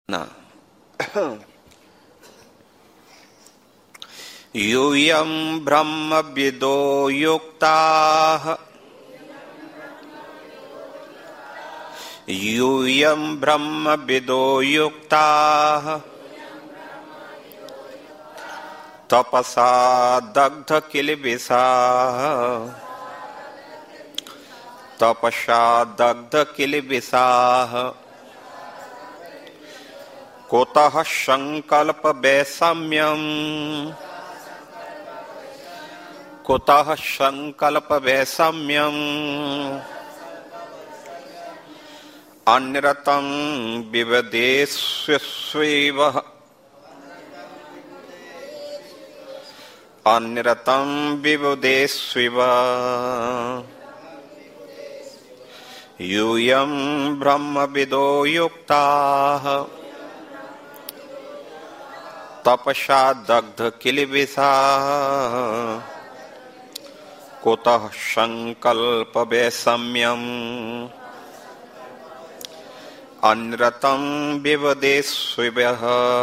ना यूयं ब्रह्मविदो युक्ताः यूयं ब्रह्मविदो युक्ताः तपसा दग्धकिलबिषाः तपसा दग्धकिलबिषाः कुतः संकल्प वैषम्यम् कुतः संकल्प वैषम्यम् अनिरतं विवदेष्वेव अनिरतं विवदेष्वेव यूयं ब्रह्मविदो युक्ताः तपसा दग्धकिलबिषाः कुतः संकल्प वैषम्यम् अनिरतं विवदेष्वेव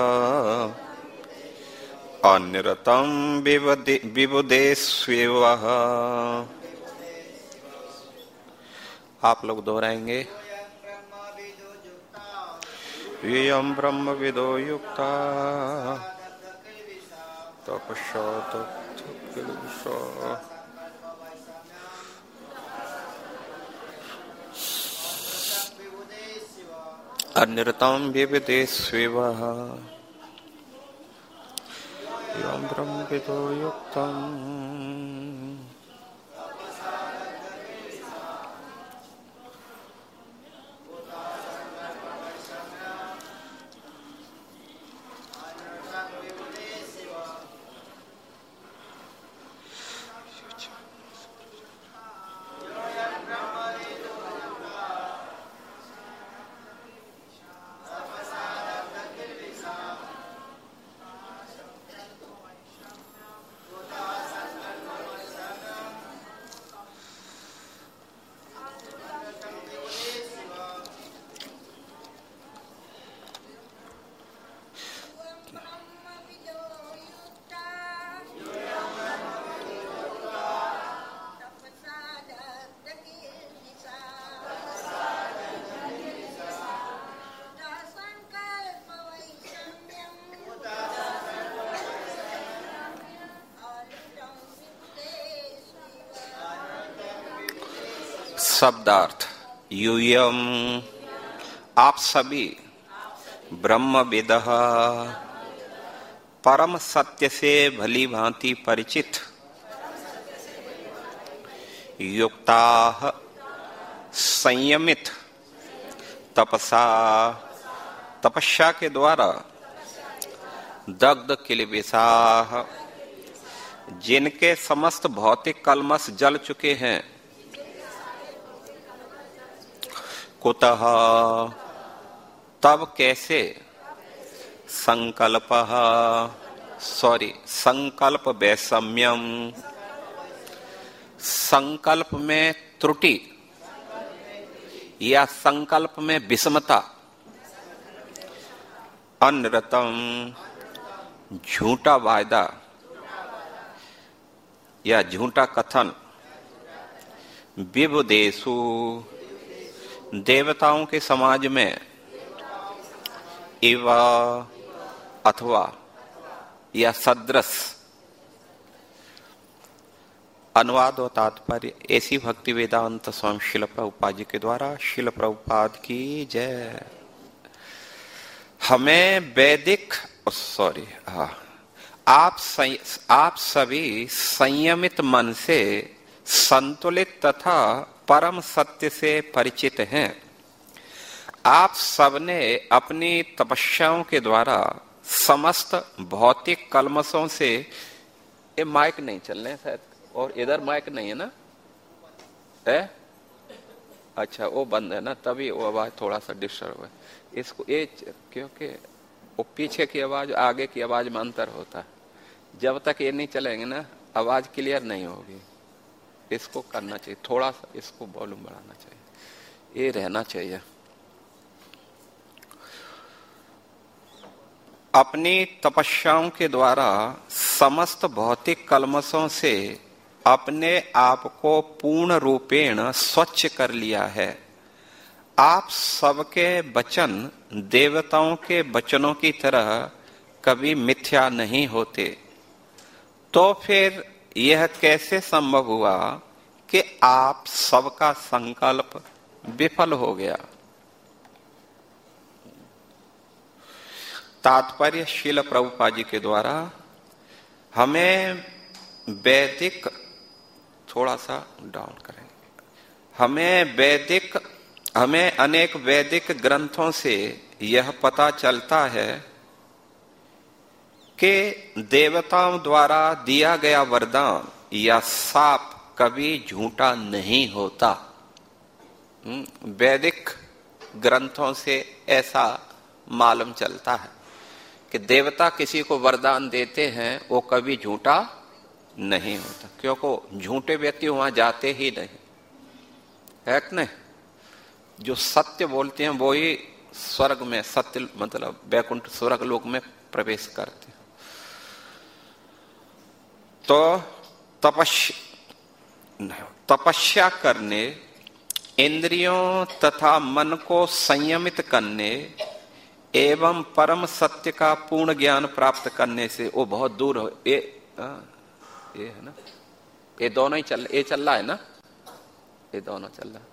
अनिरतं विवदेष्वेव। आप लोग दोहराएंगे। यूयं ब्रह्मविदो युक्ता तपसा दग्धकिलबिषाः अनिरतं विवदेष्वेव यूयं ब्रह्मविदो युक्तम्। शब्दार्थ यूयम आप सभी ब्रह्मविदः परम सत्य से भली भांति परिचित युक्ताः संयमित तपसा तपस्या के द्वारा दग्ध किलबिषाः जिनके समस्त भौतिक कल्मष जल चुके हैं कुतः तब कैसे संकल्प वैषम्यम संकल्प में त्रुटि या संकल्प में विषमता अनिरतम झूठा वायदा या झूठा कथन विबुदेषु देवताओं के समाज में एवा अथवा या सदृश अनुवाद और तात्पर्य ऐसी भक्ति वेदांत स्वामी शिल प्रभुपाद जी के द्वारा। शिल प्रभुपाद की जय। हमें वैदिक आप सभी संयमित मन से संतुलित तथा परम सत्य से परिचित हैं। आप सबने अपनी तपस्याओं के द्वारा समस्त भौतिक कल्मषों से, ये माइक नहीं चल रहे शायद, और इधर माइक नहीं है ना, है? अच्छा वो बंद है ना, तभी वो आवाज थोड़ा सा डिस्टर्ब है। इसको ये क्योंकि वो पीछे की आवाज आगे की आवाज में अंतर होता है। जब तक ये नहीं चलेंगे ना आवाज क्लियर नहीं होगी। इसको करना चाहिए, थोड़ा सा इसको वॉल्यूम बढ़ाना चाहिए, ये रहना चाहिए। अपनी तपस्याओं के द्वारा समस्त भौतिक कल्मशों से अपने आप को पूर्ण रूपेण स्वच्छ कर लिया है। आप सबके वचन देवताओं के वचनों की तरह कभी मिथ्या नहीं होते। तो फिर यह कैसे संभव हुआ कि आप सबका संकल्प विफल हो गया? तात्पर्य शील प्रभुपाद जी के द्वारा हमें वैदिक, थोड़ा सा डाउन करेंगे, हमें अनेक वैदिक ग्रंथों से यह पता चलता है कि देवताओं द्वारा दिया गया वरदान या शाप कभी झूठा नहीं होता। वैदिक ग्रंथों से ऐसा मालूम चलता है कि देवता किसी को वरदान देते हैं वो कभी झूठा नहीं होता, क्योंकि झूठे व्यक्ति वहां जाते ही नहीं है कि नहीं। जो सत्य बोलते हैं वो ही स्वर्ग में, सत्य मतलब वैकुंठ स्वर्ग लोक में प्रवेश करते हैं। तो तपस्या करने, इंद्रियों तथा मन को संयमित करने एवं परम सत्य का पूर्ण ज्ञान प्राप्त करने से वो बहुत दूर हो। ये है ना, ये दोनों ही चल रहा है ना, ये दोनों चल रहा है।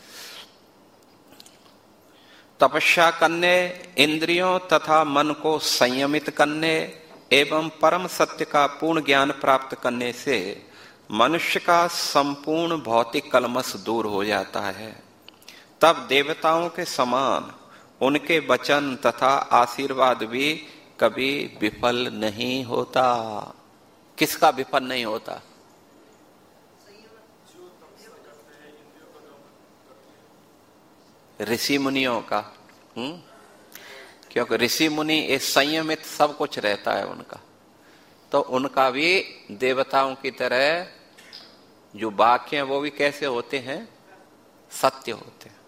तपस्या करने, इंद्रियों तथा मन को संयमित करने एवं परम सत्य का पूर्ण ज्ञान प्राप्त करने से मनुष्य का संपूर्ण भौतिक कलमश दूर हो जाता है। तब देवताओं के समान उनके वचन तथा आशीर्वाद भी कभी विफल नहीं होता। किसका विफल नहीं होता? ऋषि मुनियों का। क्योंकि ऋषि मुनि ये संयमित सब कुछ रहता है उनका, तो उनका भी देवताओं की तरह जो वाक्य हैं वो भी कैसे होते हैं? सत्य होते हैं,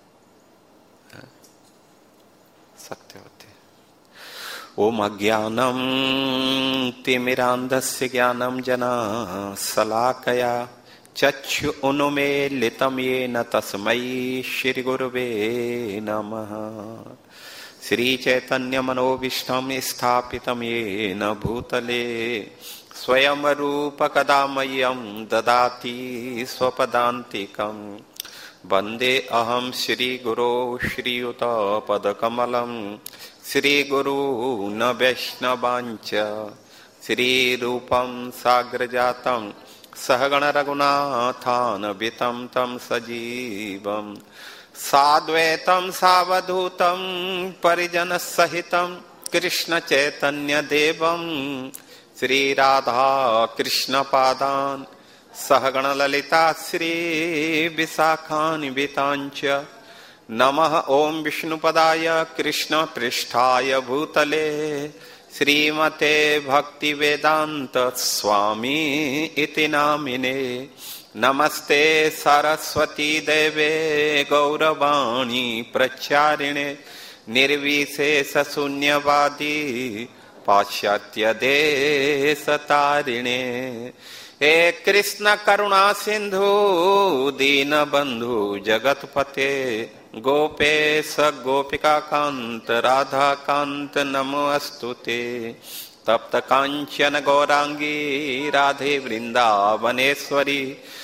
सत्य होते हैं। ओम अज्ञानम तिमिरांधस्य ज्ञानम जना शलाकया चक्षु उन्मीलितं येन तस्मै श्री गुरुवे नमः। श्री चैतन्य मनोभीष्टं स्थापितं येन भूतले स्वयं रूप कदा मह्यं ददाति स्वपदान्तिकं। वन्दे अहं श्री गुरो श्रीयुत पदकमलं। श्री गुरु न वैष्णवांच श्री रूपं साग्रजातं सहगण रघुनाथान्वितं तं सजीवं साद्वैतं सावधूतं परिजन सहितं कृष्ण चैतन्य देवं श्री राधा कृष्ण पादान् सहगण ललिता श्री विशाखान्वितांच। नमः ओम विष्णुपदाय कृष्ण पृष्ठाय भूतले श्रीमते भक्ति वेदांत स्वामी इति नामिने। नमस्ते सरस्वती देवे गौरवाणी प्रचारिणे निर्विशेष शून्यवादी पाश्चात्य देश तारिणे। हे कृष्ण करुणा सिंधु दीन बंधु जगतपते गोपेश गोपिका कांत राधा कांत नमोस्तुते। तप्त कांचन गौरांगी राधे वृंदावनेश्वरी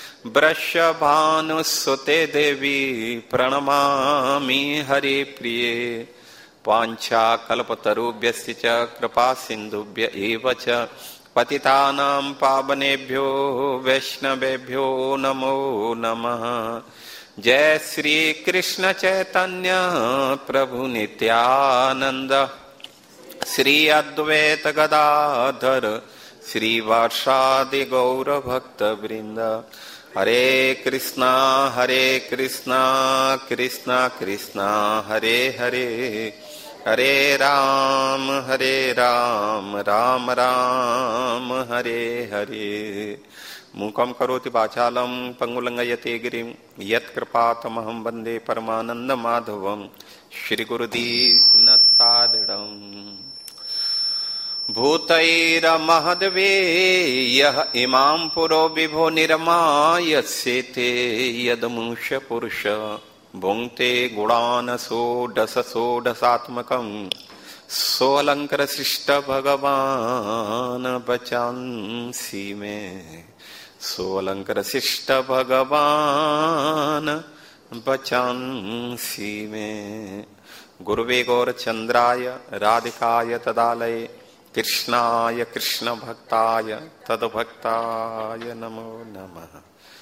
वृषभानुसुते देवी प्रणमामि हरि प्रिये। वाञ्छा कल्पतरुभ्यश्च कृपा सिन्धुभ्य एव च पतितानां पावनेभ्यो वैष्णवेभ्यो नमो नमः। जय श्री कृष्ण चैतन्य प्रभु नित्यानंद श्री अद्वैत गदाधर श्रीवासादि गौर भक्त वृंद। हरे कृष्णा कृष्णा कृष्णा हरे हरे हरे राम राम राम हरे हरे। मूकं करोति वाचालं पंगुलंघयते गिरिं यत्कृपातमहं वन्दे परमानन्दमाधवं श्रीगुरुदीनतारिणम्। भूतैरमहद्वेयः इमां पुरो विभो निर्मायस्येते यदमुष्य पुरुष भुङ्क्ते गुणान् षोडशात्मकम् सोऽलङ्कृशिष्ट भगवान् वचांसि मे सोऽलङ्कृशिष्ट भगवान् वचांसि मे। गुरुवे गौरचन्द्राय राधिकाय तदालये कृष्णाय कृष्णभक्ताय तद्भक्ताय नमो नमः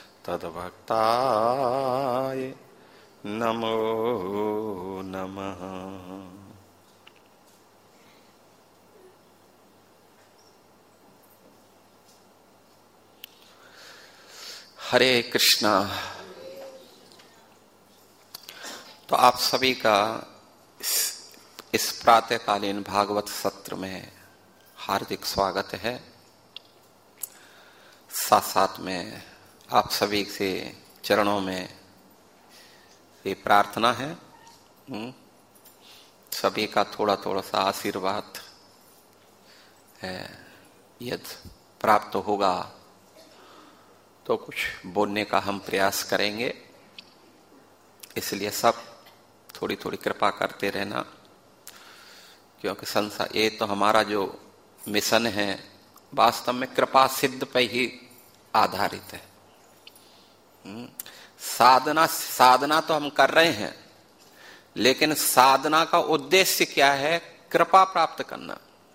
तद्भक्ताय नमो नमः। हरे कृष्णा। तो आप सभी का इस प्रातःकालीन भागवत सत्र में हार्दिक स्वागत है। साथ साथ में आप सभी से चरणों में ये प्रार्थना है सभी का थोड़ा थोड़ा सा आशीर्वाद है, यदि प्राप्त होगा तो कुछ बोलने का हम प्रयास करेंगे। इसलिए सब थोड़ी थोड़ी कृपा करते रहना, क्योंकि संसार ये तो हमारा जो मिशन है वास्तव में कृपा सिद्ध पर ही आधारित है। साधना तो हम कर रहे हैं, लेकिन साधना का उद्देश्य क्या है? कृपा प्राप्त करना।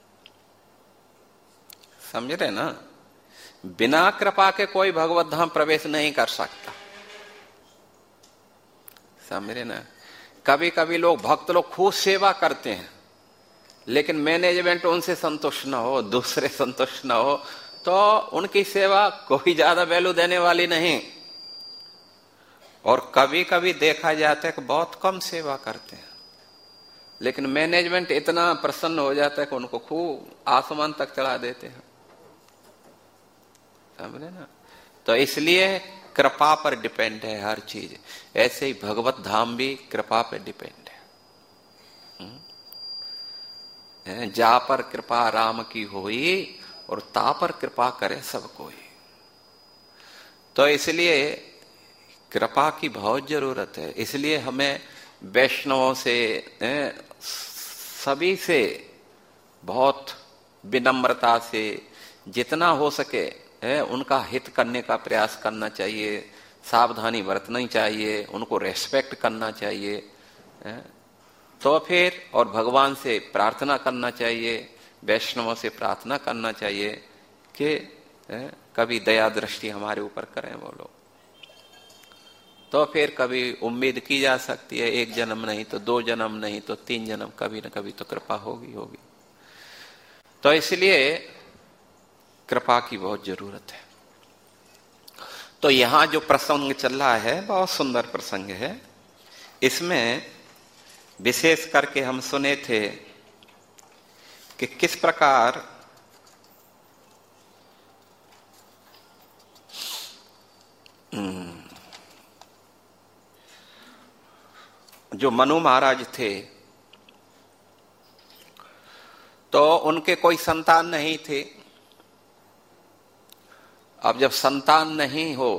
समझ रहे ना? बिना कृपा के कोई भगवत धाम प्रवेश नहीं कर सकता। समझ रहे ना? कभी कभी भक्त लोग खूब सेवा करते हैं, लेकिन मैनेजमेंट उनसे संतुष्ट न हो, दूसरे संतुष्ट न हो, तो उनकी सेवा कोई ज्यादा वैल्यू देने वाली नहीं। और कभी कभी देखा जाता है कि बहुत कम सेवा करते हैं, लेकिन मैनेजमेंट इतना प्रसन्न हो जाता है कि उनको खूब आसमान तक चढ़ा देते हैं। समझे ना? तो इसलिए कृपा पर डिपेंड है हर चीज। ऐसे ही भगवत धाम भी कृपा पर डिपेंड है। जा पर कृपा राम की होई और ता पर कृपा करे सब कोई। तो इसलिए कृपा की बहुत जरूरत है। इसलिए हमें वैष्णवों से सभी से बहुत विनम्रता से जितना हो सके उनका हित करने का प्रयास करना चाहिए, सावधानी बरतनी चाहिए, उनको रेस्पेक्ट करना चाहिए। तो फिर और भगवान से प्रार्थना करना चाहिए, वैष्णवों से प्रार्थना करना चाहिए कि कभी दया दृष्टि हमारे ऊपर करें वो लोग। तो फिर कभी उम्मीद की जा सकती है, एक जन्म नहीं तो 2 जन्म नहीं तो 3 जन्म, कभी न कभी तो कृपा होगी। तो इसलिए कृपा की बहुत जरूरत है। तो यहां जो प्रसंग चल रहा है बहुत सुंदर प्रसंग है। इसमें विशेष करके हम सुने थे कि किस प्रकार जो मनु महाराज थे तो उनके कोई संतान नहीं थे। अब जब संतान नहीं हो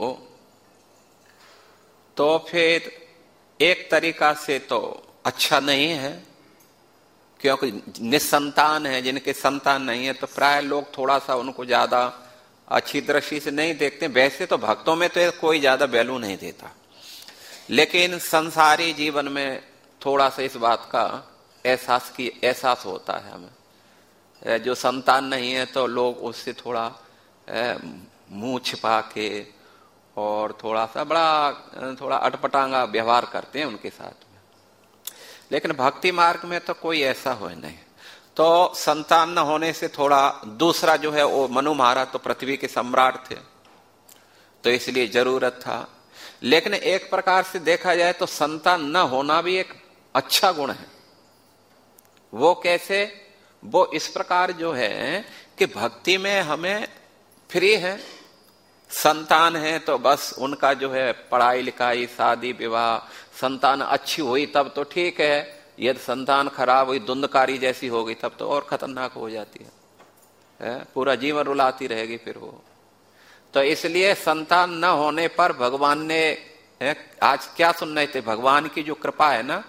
तो फिर एक तरीका से तो अच्छा नहीं है, क्योंकि निसंतान है, जिनके संतान नहीं है तो प्राय लोग थोड़ा सा उनको ज्यादा अच्छी दृष्टि से नहीं देखते। वैसे तो भक्तों में तो कोई ज्यादा वैल्यू नहीं देता, लेकिन संसारी जीवन में थोड़ा सा इस बात का एहसास होता है हमें। जो संतान नहीं है तो लोग उससे थोड़ा मुंह छिपा के और थोड़ा अटपटांगा व्यवहार करते हैं उनके साथ में। लेकिन भक्ति मार्ग में तो कोई ऐसा हो नहीं। तो संतान न होने से थोड़ा दूसरा जो है वो मनु महाराज तो पृथ्वी के सम्राट थे, तो इसलिए जरूरत था। लेकिन एक प्रकार से देखा जाए तो संतान न होना भी एक अच्छा गुण है। वो कैसे? वो इस प्रकार जो है कि भक्ति में हमें फ्री है। संतान है तो बस उनका जो है पढ़ाई लिखाई शादी विवाह, संतान अच्छी हुई तब तो ठीक है, यदि संतान खराब हुई धुंधकारी जैसी हो गई तब तो और खतरनाक हो जाती है। पूरा जीवन रुलाती रहेगी फिर वो। तो इसलिए संतान न होने पर भगवान ने आज क्या सुन रहे थे, भगवान की जो कृपा है ना,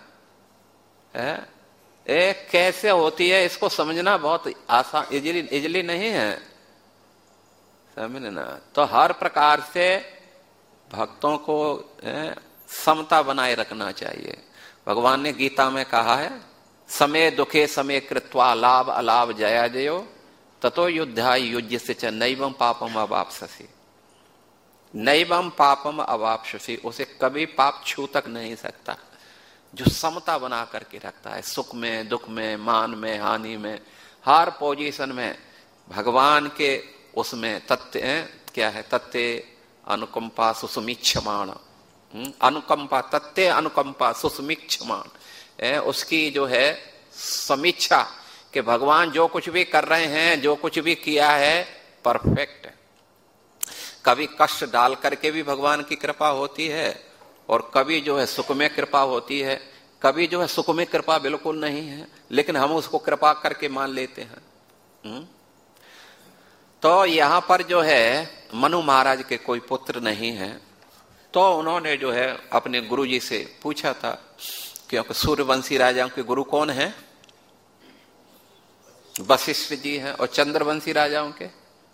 कैसे होती है इसको समझना बहुत आसान, इजली नहीं है, समझना। तो हर प्रकार से भक्तों को समता बनाए रखना चाहिए। भगवान ने गीता में कहा है, समय दुखे समय कृत्वा लाभ अलाभ जया जयो ततो युद्धा युज्य से च नैवम पापम अवाप्स्यसि। नैवम पापम अवाप्स्यसि, उसे कभी पाप छू तक नहीं सकता। जो समता बना करके रखता है, सुख में दुख में मान में हानि में, हर पोजीशन में भगवान के उसमें तत्व क्या है, तत्व अनुकंपा सुसुमीक्षमाण, अनुकंपा तत्व अनुकंपा सुसुमीक्षमाण, उसकी जो है समीक्षा कि भगवान जो कुछ भी कर रहे हैं, जो कुछ भी किया है परफेक्ट है। कभी कष्ट डाल करके भी भगवान की कृपा होती है और कभी जो है सुख में कृपा होती है, कभी जो है सुख में कृपा बिल्कुल नहीं है, लेकिन हम उसको कृपा करके मान लेते हैं। तो यहां पर जो है मनु महाराज के कोई पुत्र नहीं है, तो उन्होंने जो है अपने गुरु जी से पूछा था, क्योंकि सूर्यवंशी राजाओं के गुरु कौन है, वशिष्ठ जी हैं, और चंद्रवंशी राजाओं के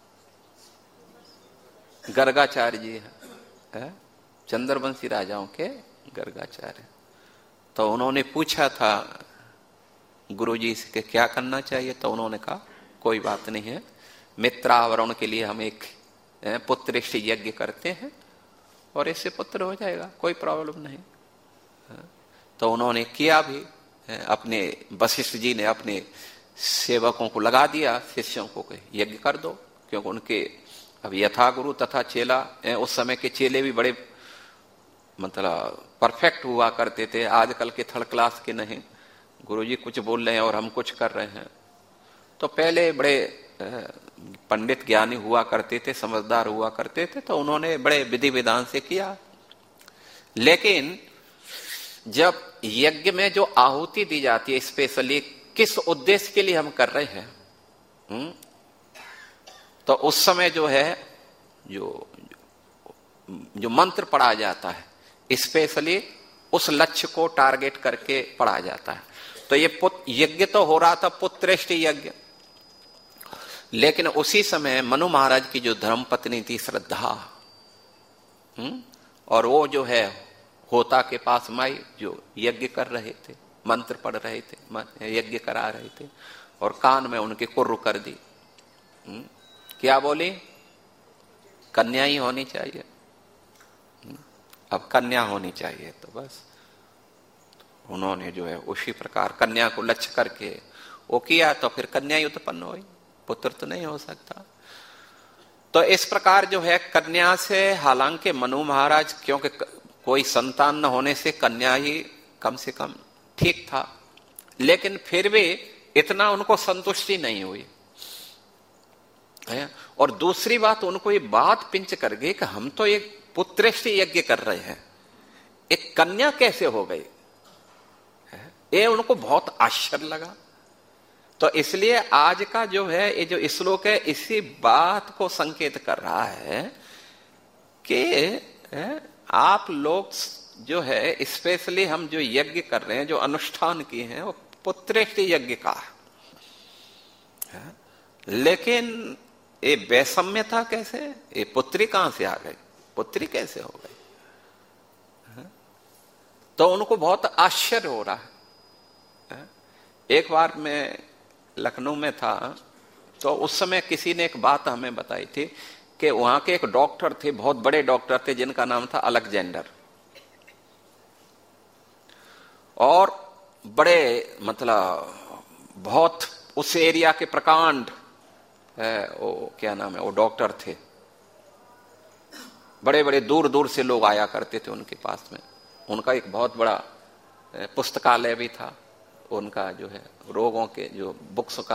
गर्गाचार्य जी हैं, चंद्रवंशी राजाओं के गर्गाचार्य। तो उन्होंने पूछा था गुरुजी से कि क्या करना चाहिए, तो उन्होंने कहा कोई बात नहीं है, मित्रावरण के लिए हम एक पुत्रेष्टि यज्ञ करते हैं और इससे पुत्र हो जाएगा, कोई प्रॉब्लम नहीं। तो उन्होंने किया भी, अपने वशिष्ठ जी ने अपने सेवकों को लगा दिया, शिष्यों को यज्ञ कर दो, क्योंकि उनके अब यथा गुरु तथा चेला, उस समय के चेले भी बड़े मतलब परफेक्ट हुआ करते थे, आजकल के थर्ड क्लास के नहीं। गुरुजी कुछ बोल रहे हैं और हम कुछ कर रहे हैं। तो पहले बड़े पंडित ज्ञानी हुआ करते थे, समझदार हुआ करते थे, तो उन्होंने बड़े विधि विधान से किया। लेकिन जब यज्ञ में जो आहुति दी जाती है, स्पेशली किस उद्देश्य के लिए हम कर रहे हैं, तो उस समय जो है जो मंत्र पढ़ा जाता है, स्पेशली उस लक्ष्य को टारगेट करके पढ़ा जाता है। तो ये यज्ञ तो हो रहा था पुत्रेष्टि यज्ञ, लेकिन उसी समय मनु महाराज की जो धर्मपत्नी थी श्रद्धा, और वो जो है होता के पास माई जो यज्ञ कर रहे थे, मंत्र पढ़ रहे थे, यज्ञ करा रहे थे, और कान में उनके कुर्र कर दी। क्या बोली, कन्या ही होनी चाहिए, अब कन्या होनी चाहिए। तो बस उन्होंने जो है उसी प्रकार कन्या को लक्ष्य करके वो किया, तो फिर कन्या ही उत्पन्न हुई, पुत्र तो नहीं हो सकता। तो इस प्रकार जो है कन्या से, हालांकि मनु महाराज, क्योंकि कोई संतान न होने से कन्या ही कम से कम ठीक था, लेकिन फिर भी इतना उनको संतुष्टि नहीं हुई। और दूसरी बात, उनको ये बात पिंच कर गई कि हम तो एक पुत्रेष्टि यज्ञ कर रहे हैं, एक कन्या कैसे हो गई, ये उनको बहुत आश्चर्य लगा। तो इसलिए आज का जो है ये जो श्लोक है, इसी बात को संकेत कर रहा है कि आप लोग जो है स्पेशली हम जो यज्ञ कर रहे हैं, जो अनुष्ठान किए हैं, वो पुत्रेष्टि यज्ञ का है। लेकिन ये वैषम्यता कैसे, ये पुत्री कहां से आ गई, पुत्री कैसे हो गई, तो उनको बहुत आश्चर्य हो रहा है। एक बार मैं लखनऊ में था, तो उस समय किसी ने एक बात हमें बताई थी कि वहां के एक डॉक्टर थे, बहुत बड़े डॉक्टर थे, जिनका नाम था अलेक्जेंडर, और बड़े मतलब बहुत उस एरिया के प्रकांड, वो क्या नाम है, वो डॉक्टर थे, बड़े बड़े दूर दूर से लोग आया करते थे उनके पास में। उनका एक बहुत बड़ा पुस्तकालय भी था, उनका जो है रोगों के जो बुक्स का।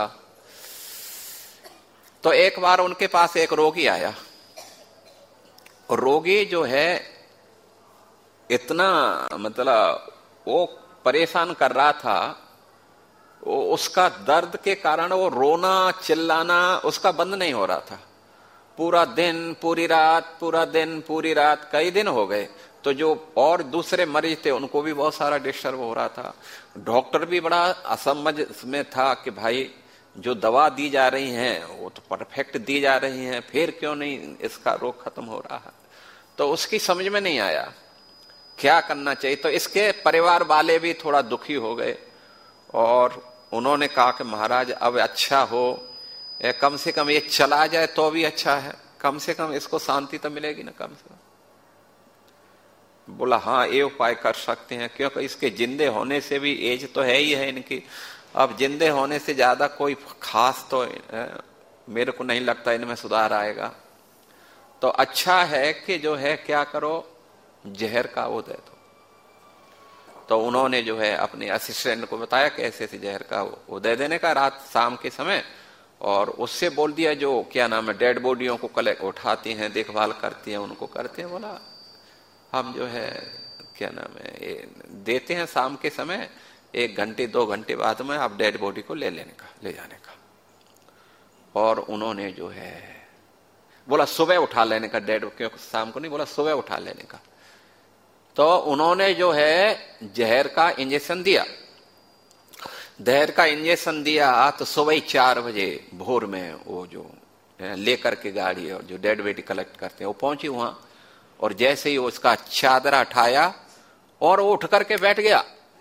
तो एक बार उनके पास एक रोगी आया, और रोगी जो है इतना मतलब वो परेशान कर रहा था उसका दर्द के कारण वो रोना चिल्लाना उसका बंद नहीं हो रहा था। पूरा दिन पूरी रात, पूरा दिन पूरी रात, कई दिन हो गए। तो जो और दूसरे मरीज थे उनको भी बहुत सारा डिस्टर्ब हो रहा था। डॉक्टर भी बड़ा असमझ में था कि भाई जो दवा दी जा रही है वो तो परफेक्ट दी जा रही है, फिर क्यों नहीं इसका रोग खत्म हो रहा है। तो उसकी समझ में नहीं आया क्या करना चाहिए। तो इसके परिवार वाले भी थोड़ा दुखी हो गए और उन्होंने कहा कि महाराज अब अच्छा हो, कम से कम ये चला जाए तो भी अच्छा है, कम से कम इसको शांति तो मिलेगी ना कम से कम। बोला हाँ ये उपाय कर सकते हैं, क्योंकि इसके जिंदे होने से भी एज तो है ही है इनकी, अब जिंदे होने से ज्यादा कोई खास तो मेरे को नहीं लगता इनमें सुधार आएगा। तो अच्छा है कि जो है क्या करो, जहर का वो दे दो। तो उन्होंने जो है अपने असिस्टेंट को बताया कि ऐसे ऐसे जहर का वो दे देने का रात शाम के समय, और उससे बोल दिया जो क्या नाम है डेड बॉडियों को कलेक्ट उठाती हैं, देखभाल करती हैं, उनको करते हैं। बोला हम जो है क्या नाम है देते हैं शाम के समय, 1 घंटे 2 घंटे बाद में आप डेड बॉडी को ले जाने का। और उन्होंने जो है बोला सुबह उठा लेने का डेड, क्योंकि शाम को नहीं, बोला सुबह उठा लेने का। तो उन्होंने जो है जहर का इंजेक्शन दिया। जहर का इंजेक्शन दिया तो सुबह 4 बजे भोर में वो जो लेकर के गाड़ी और जो डेड बॉडी कलेक्ट करते हैं वो पहुंची वहां, और जैसे ही उसका चादरा उठाया और वो उठ करके बैठ गया।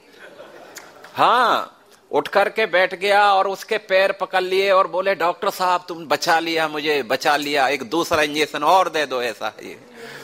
हाँ उठ करके बैठ गया और उसके पैर पकड़ लिए और बोले डॉक्टर साहब तुम बचा लिया, मुझे बचा लिया, एक दूसरा इंजेक्शन और दे दो ऐसा ये।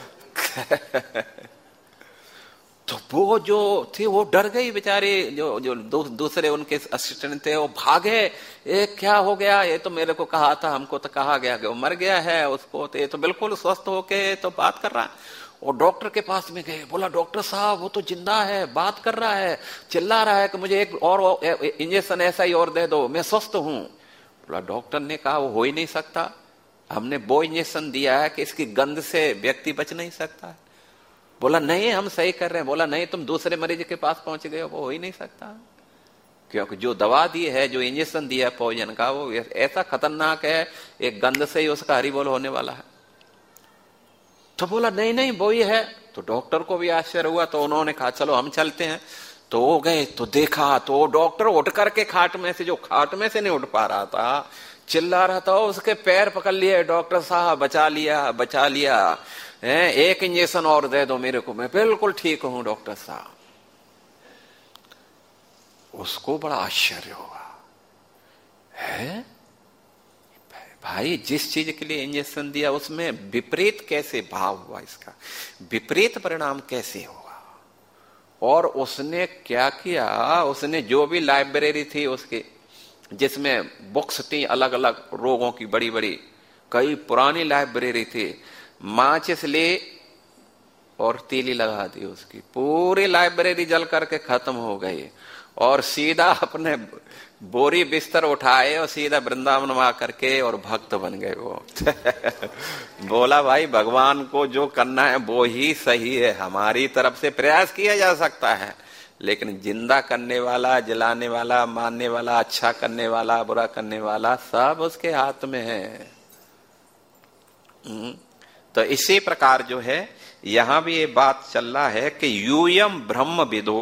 तो वो जो थी वो डर गई बेचारे, जो दूसरे उनके असिस्टेंट थे वो भागे, ये क्या हो गया, ये तो मेरे को कहा था, हमको तो कहा गया कि वो मर गया है, उसको तो ये तो बिल्कुल स्वस्थ होके तो बात कर रहा है। और डॉक्टर के पास में गए, बोला डॉक्टर साहब वो तो जिंदा है, बात कर रहा है, चिल्ला रहा है कि मुझे एक और इंजेक्शन ऐसा ही और दे दो, मैं स्वस्थ हूं। बोला डॉक्टर ने कहा वो हो ही नहीं सकता, हमने वो इंजेक्शन दिया है कि इसकी गंध से व्यक्ति बच नहीं सकता है। बोला नहीं हम सही कर रहे हैं। बोला नहीं तुम दूसरे मरीज के पास पहुंच गए, वो हो ही नहीं सकता, क्योंकि जो दवा दी है, जो इंजेक्शन दिया है पॉइजन का, वो ऐसा खतरनाक है, एक गंध से ही उसका हरिबोल होने वाला है। तो बोला नहीं नहीं वो ही है। तो डॉक्टर को भी आश्चर्य हुआ, तो उन्होंने कहा चलो हम चलते हैं। तो वो गए तो देखा तो डॉक्टर उठ करके खाट में से, जो खाट में से नहीं उठ पा रहा था, चिल्ला रहा था, उसके पैर पकड़ लिए, डॉक्टर साहब बचा लिया बचा लिया, एक इंजेक्शन और दे दो मेरे को, मैं बिल्कुल ठीक हूं डॉक्टर साहब। उसको बड़ा आश्चर्य हुआ, है भाई जिस चीज के लिए इंजेक्शन दिया उसमें विपरीत कैसे भाव हुआ, इसका विपरीत परिणाम कैसे हुआ। और उसने क्या किया, उसने जो भी लाइब्रेरी थी उसकी, जिसमें बुक्स थी अलग अलग रोगों की बड़ी बड़ी, कई पुरानी लाइब्रेरी थी, माचिस ले और तीली लगा दी, उसकी पूरी लाइब्रेरी जल करके खत्म हो गई। और सीधा अपने बोरी बिस्तर उठाए और सीधा वृंदावन में आकर के और भक्त बन गए वो। बोला भाई भगवान को जो करना है वो ही सही है, हमारी तरफ से प्रयास किया जा सकता है, लेकिन जिंदा करने वाला, जलाने वाला, मारने वाला, अच्छा करने वाला, बुरा करने वाला, सब उसके हाथ में है। तो इसी प्रकार जो है यहां भी ये बात चल रहा है कि यूयम ब्रह्म विदो,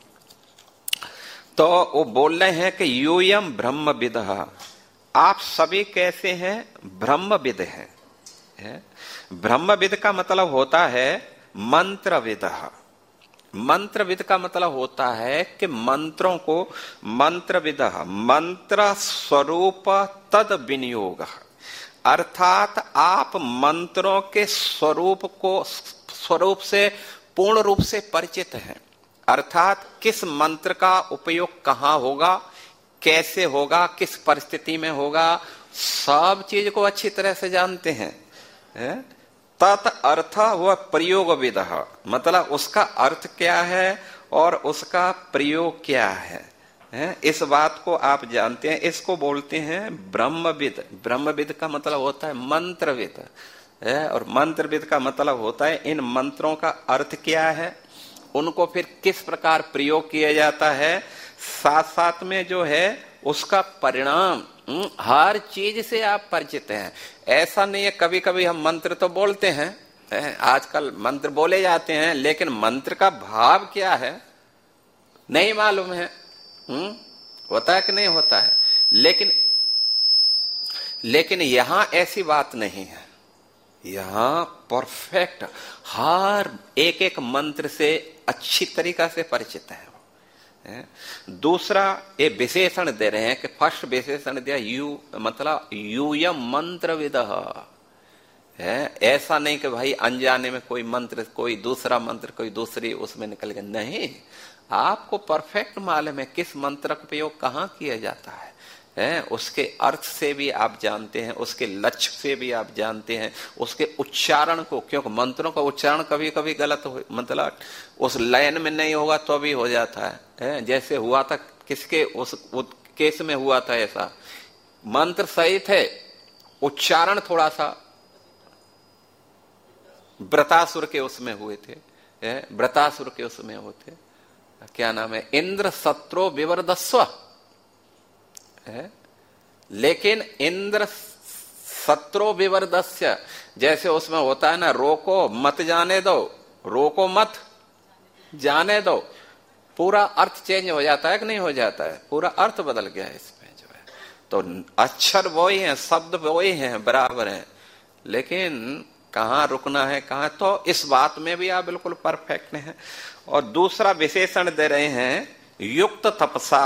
तो वो बोल रहे हैं कि यूयम ब्रह्म विद, आप सभी कैसे हैं, ब्रह्मविद हैं। ब्रह्मविद का मतलब होता है मंत्रविद। मंत्रविद का मतलब होता है कि मंत्रों को मंत्रविद, मंत्र स्वरूप तद विनियोग, अर्थात आप मंत्रों के स्वरूप से पूर्ण रूप से परिचित हैं। अर्थात किस मंत्र का उपयोग कहां होगा, कैसे होगा, किस परिस्थिति में होगा, सब चीज को अच्छी तरह से जानते हैं। तत् अर्थ व प्रयोग विद, मतलब उसका अर्थ क्या है और उसका प्रयोग क्या है, इस बात को आप जानते हैं। इसको बोलते हैं ब्रह्मविद। ब्रह्मविद का मतलब होता है मंत्रविद, और मंत्रविद का मतलब होता है इन मंत्रों का अर्थ क्या है, उनको फिर किस प्रकार प्रयोग किया जाता है, साथ साथ में जो है उसका परिणाम, हर चीज से आप परिचित हैं। ऐसा नहीं है, कभी कभी हम मंत्र तो बोलते हैं, आजकल मंत्र बोले जाते हैं, लेकिन मंत्र का भाव क्या है नहीं मालूम है। होता है कि नहीं होता है। लेकिन यहां ऐसी बात नहीं है, यहां परफेक्ट हर एक एक मंत्र से अच्छी तरीका से परिचित है। दूसरा ये विशेषण दे रहे हैं कि फर्स्ट विशेषण दिया यू, मतलब यूयम मंत्र विदः है। ऐसा नहीं कि भाई अनजाने में कोई मंत्र, कोई दूसरा मंत्र, कोई दूसरी उसमें निकल गया, नहीं, आपको परफेक्ट मालूम है किस मंत्र का प्रयोग कहाँ किया जाता है, उसके अर्थ से भी आप जानते हैं, उसके लक्ष्य से भी आप जानते हैं, उसके उच्चारण को, क्योंकि मंत्रों का उच्चारण कभी कभी गलत हो, मतलब उस लाइन में नहीं होगा तो भी हो जाता है। जैसे हुआ था किसके उस केस में हुआ था ऐसा, मंत्र सही थे, उच्चारण थोड़ा सा व्रतासुर के उसमें हुए थे, व्रतासुर के उसमें होते, क्या नाम है, इंद्र सत्रो विवर्धस्व, लेकिन इंद्र सत्रो विवर्धस्य जैसे उसमें होता है ना, रोको मत जाने दो, रोको मत जाने दो, पूरा अर्थ चेंज हो जाता है कि नहीं हो जाता है, पूरा अर्थ बदल गया है इसमें जो है। तो अक्षर वही हैं, शब्द वही हैं, बराबर हैं, लेकिन कहाँ रुकना है कहाँ, तो इस बात में भी आप बिल्कुल परफेक्ट हैं। और दूसरा विशेषण दे रहे हैं युक्त तपसा।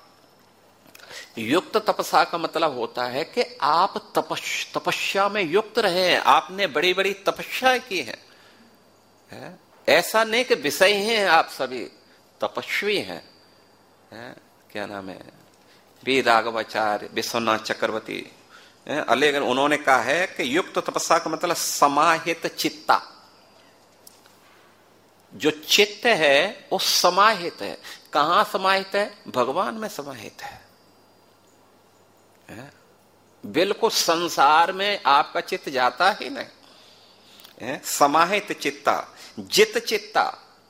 युक्त तपसा का मतलब होता है कि आप तपस्या में युक्त रहे, आपने बड़ी बड़ी तपस्या की है। ऐसा नहीं कि विषय हैं आप सभी, तपस्वी हैं। क्या नाम है, वी राघवाचार्य विश्वनाथ चक्रवर्ती लेकिन उन्होंने कहा है कि युक्त तपस्या का मतलब समाहित चित्ता, जो चित्त है वो समाहित है। कहां समाहित है, भगवान में समाहित है। बिल्कुल संसार में आपका चित्त जाता ही नहीं। समाहित चित्ता, जित चित्ता,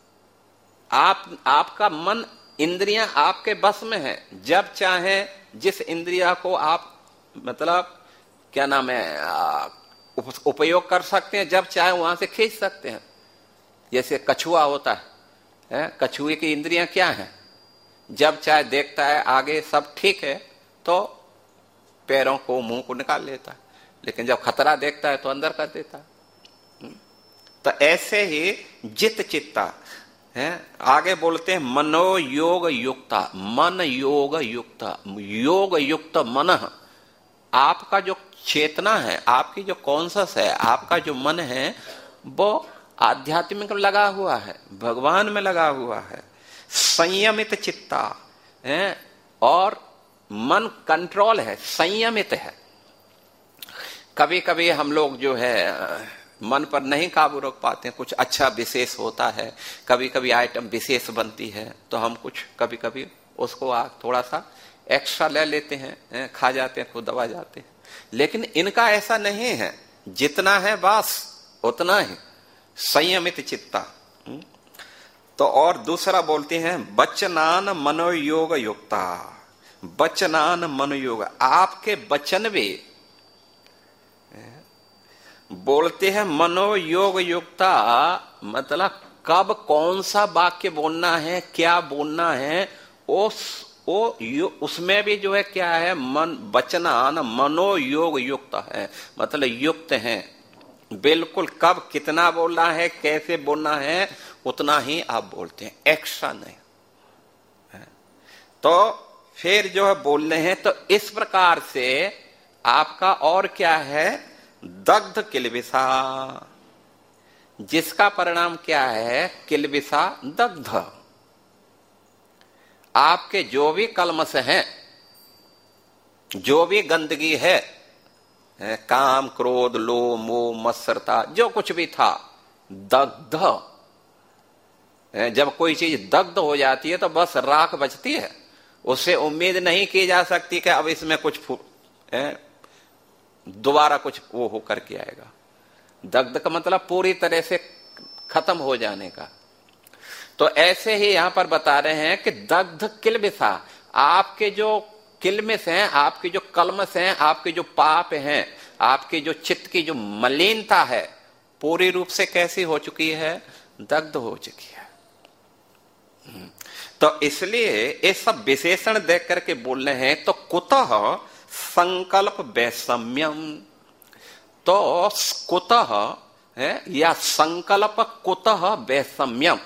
आपका मन, इंद्रियां आपके बस में है, जब चाहे जिस इंद्रिया को आप मतलब क्या नाम है उपयोग कर सकते हैं, जब चाहे वहां से खींच सकते हैं। जैसे कछुआ होता है, कछुए की इंद्रियां क्या हैं, जब चाहे देखता है आगे सब ठीक है तो पैरों को मुंह को निकाल लेता है, लेकिन जब खतरा देखता है तो अंदर कर देता है। तो ऐसे ही जित चित्ता है। आगे बोलते हैं मनोयोग युक्ता, मन योग युक्ता, योग युक्त मन, आपका जो चेतना है, आपकी जो कॉन्शस है, आपका जो मन है वो आध्यात्मिक लगा हुआ है, भगवान में लगा हुआ है। संयमित चित्ता है, और मन कंट्रोल है, संयमित है। कभी कभी हम लोग जो है मन पर नहीं काबू रख पाते हैं, कुछ अच्छा विशेष होता है, कभी कभी आइटम विशेष बनती है तो हम कुछ कभी कभी उसको थोड़ा सा एक्स्ट्रा ले लेते हैं, खा जाते हैं, खुद दबा जाते हैं। लेकिन इनका ऐसा नहीं है, जितना है बस उतना ही, संयमित चित्ता। तो और दूसरा बोलते हैं वचनान मनोयोग युक्ता, वचनान मनोयोग, आपके वचन भी बोलते हैं मनोयोग युक्ता, मतलब कब कौन सा वाक्य बोलना है, क्या बोलना है, उसमें भी जो है क्या है, मन वचनान मनोयोग युक्त है, मतलब युक्त है, बिल्कुल कब कितना बोलना है, कैसे बोलना है, उतना ही आप बोलते हैं, एक्स्ट्रा नहीं है। तो फिर जो है बोलने हैं तो इस प्रकार से आपका और क्या है, दग्ध किलबिसा, जिसका परिणाम क्या है, किलबिसा दग्ध। आपके जो भी कलमश हैं, जो भी गंदगी है, काम क्रोध लोभ मोह मत्सरता, जो कुछ भी था, दग्ध। जब कोई चीज दग्ध हो जाती है तो बस राख बचती है, उससे उम्मीद नहीं की जा सकती कि अब इसमें कुछ दोबारा कुछ वो हो करके आएगा। दग्ध का मतलब पूरी तरह से खत्म हो जाने का। तो ऐसे ही यहां पर बता रहे हैं कि दग्ध किलबिसा, आपके जो किलमिस हैं, आपके जो कलमस हैं, आपके जो पाप हैं, आपके जो चित्त की जो मलिनता है, पूरी रूप से कैसी हो चुकी है? दग्ध हो चुकी है। तो इसलिए ये सब विशेषण देख करके बोल रहे हैं। तो कुतः संकल्प वैषम्यम, तो कुतः है या संकल्प कुतः वैषम्यम,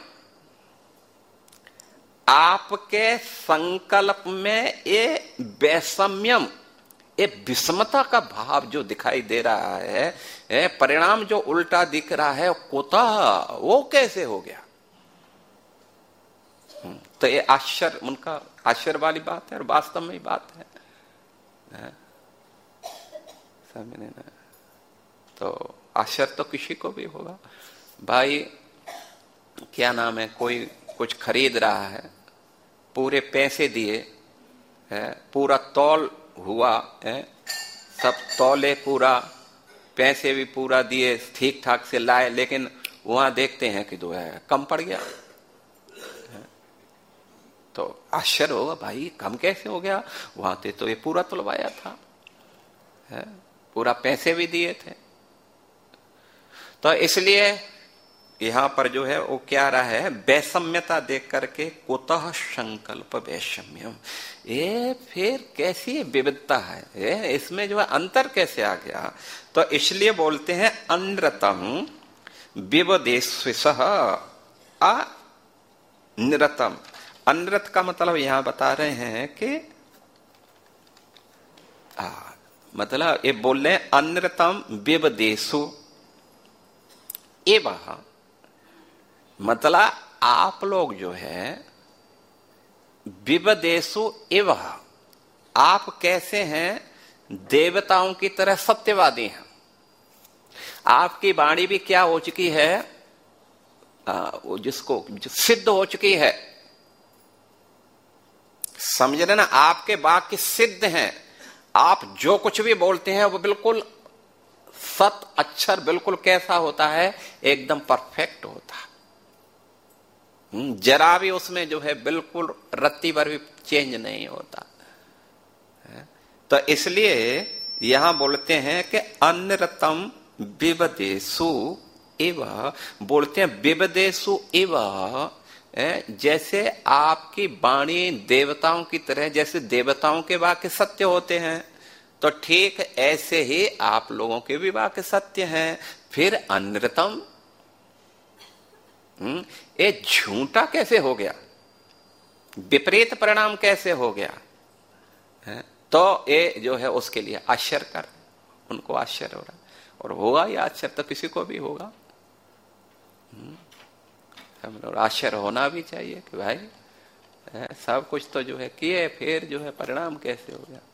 आपके संकल्प में ये वैषम्यम, ये विषमता का भाव जो दिखाई दे रहा है, परिणाम जो उल्टा दिख रहा है, कुतः, वो कैसे हो गया? तो ये आश्चर्य, उनका आश्चर्य वाली बात है और वास्तव में ही बात है। समझे ना? तो आश्चर्य तो किसी को भी होगा। भाई क्या नाम है, कोई कुछ खरीद रहा है, पूरे पैसे दिए है, पूरा तौल हुआ है, सब तौले, पूरा पैसे भी पूरा दिए, ठीक ठाक से लाए, लेकिन वहां देखते हैं कि जो है कम पड़ गया। तो आश्चर्य होगा, भाई कम कैसे हो गया? वहां से तो ये पूरा तुलवाया था, है? पूरा पैसे भी दिए थे। तो इसलिए यहां पर जो है वो क्या रहा है, वैषम्यता देख करके कुतः संकल्प वैषम्यम, ये फिर कैसी विविधता है, इसमें जो है अंतर कैसे आ गया? तो इसलिए बोलते हैं अनृतम विवदेस्विषः अनिरतम। अनृत का मतलब यहां बता रहे हैं कि मतलब ये बोल रहे हैं अनृतम विवदेशु एवं, मतलब आप लोग जो है विवदेशु एवं, आप कैसे हैं? देवताओं की तरह सत्यवादी हैं। आपकी वाणी भी क्या हो चुकी है? वो जिसको जो सिद्ध हो चुकी है, समझ रहे ना? आपके वाक्य सिद्ध हैं, आप जो कुछ भी बोलते हैं वो बिल्कुल सत अक्षर, बिल्कुल कैसा होता है? एकदम परफेक्ट होता है, जरा भी उसमें जो है बिल्कुल रत्ती भर भी चेंज नहीं होता। तो इसलिए यहां बोलते हैं कि अनृतम विवदेशु एव, बोलते हैं विवदेशु एव, जैसे आपकी वाणी देवताओं की तरह, जैसे देवताओं के वाक्य सत्य होते हैं, तो ठीक ऐसे ही आप लोगों के भी वाक्य सत्य हैं। फिर अनृतम, ये झूठा कैसे हो गया? विपरीत परिणाम कैसे हो गया? तो ये जो है उसके लिए आश्चर्य कर, उनको आश्चर्य हो रहा है, और होगा ये आश्चर्य तो किसी को भी होगा। और आश्चर्य होना भी चाहिए कि भाई सब कुछ तो जो है किए, फिर जो है परिणाम कैसे हो गया?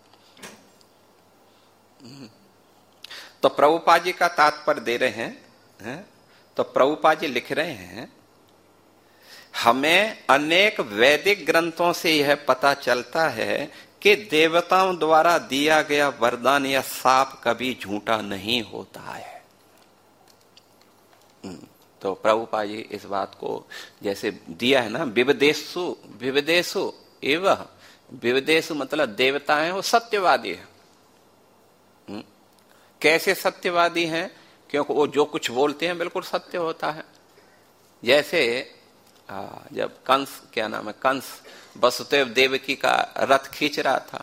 तो प्रभुपाद जी का तात्पर्य दे रहे हैं। तो प्रभुपाद जी लिख रहे हैं, हमें अनेक वैदिक ग्रंथों से यह पता चलता है कि देवताओं द्वारा दिया गया वरदान या शाप कभी झूठा नहीं होता है। तो प्रभुपाद जी इस बात को जैसे दिया है ना, विवदेशु, विवदेशु एवं, विवदेशु मतलब देवता है वो सत्यवादी है। कैसे सत्यवादी हैं? क्योंकि वो जो कुछ बोलते हैं बिल्कुल सत्य होता है। जैसे जब कंस, क्या नाम है, कंस वसुदेव देवकी का रथ खींच रहा था,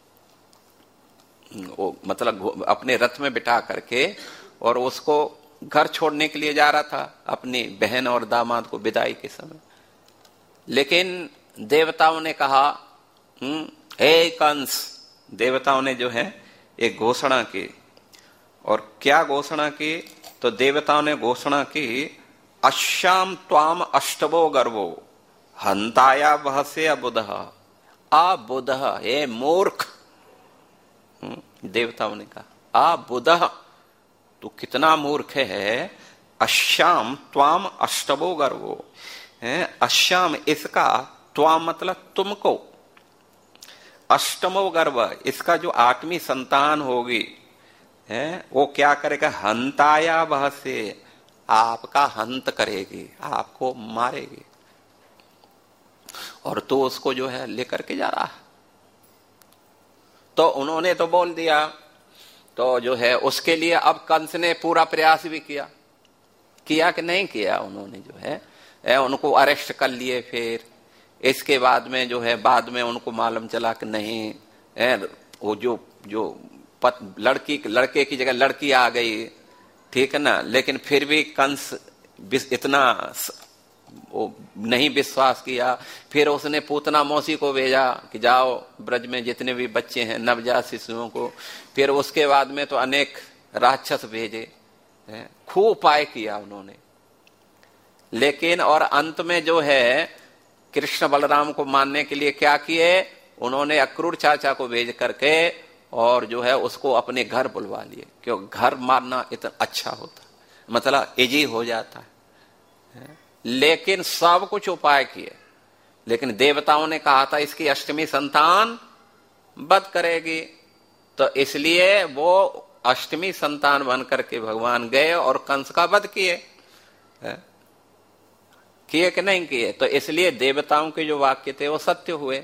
वो मतलब अपने रथ में बिठा करके, और उसको घर छोड़ने के लिए जा रहा था अपनी बहन और दामाद को विदाई के समय, लेकिन देवताओं ने कहा, हे कंस, देवताओं ने जो है एक घोषणा की। और क्या घोषणा की? तो देवताओं ने घोषणा की, अश्याम त्वाम अष्टवो गर्वो हंताया वहसे अबुधः, अबुधः, हे मूर्ख, देवताओं ने कहा अबुधः, तू कितना मूर्ख है। अश्याम त्वाम अष्टवो गर्वो, अश्याम इसका, त्वाम मतलब तुमको, अष्टमो गर्व इसका जो 8वीं संतान होगी वो क्या करेगा? हंताया वह से, आपका हंत करेगी, आपको मारेगी। और तू उसको जो है लेकर के जा रहा है। तो उन्होंने तो बोल दिया, तो जो है उसके लिए अब कंस ने पूरा प्रयास भी किया कि नहीं किया। उन्होंने जो है उनको अरेस्ट कर लिए। फिर इसके बाद में जो है बाद में उनको मालूम चला कि नहीं, वो जो लड़के की जगह लड़की आ गई, ठीक है ना। लेकिन फिर भी कंस इतना वो नहीं विश्वास किया। फिर उसने पूतना मौसी को भेजा कि जाओ ब्रज में जितने भी बच्चे हैं नवजात शिशुओं को। फिर उसके बाद में तो अनेक राक्षस भेजे, खूब उपाय किया उन्होंने। लेकिन और अंत में जो है कृष्ण बलराम को मारने के लिए क्या किए, उन्होंने अक्रूर चाचा को भेज करके और जो है उसको अपने घर बुलवा लिए। क्यों? घर मारना इतना अच्छा होता, मतलब इजी हो जाता है। लेकिन सब कुछ उपाय किए, लेकिन देवताओं ने कहा था इसकी अष्टमी संतान वध करेगी, तो इसलिए वो अष्टमी संतान बन करके भगवान गए और कंस का वध किए कि नहीं किए। तो इसलिए देवताओं के जो वाक्य थे वो सत्य हुए।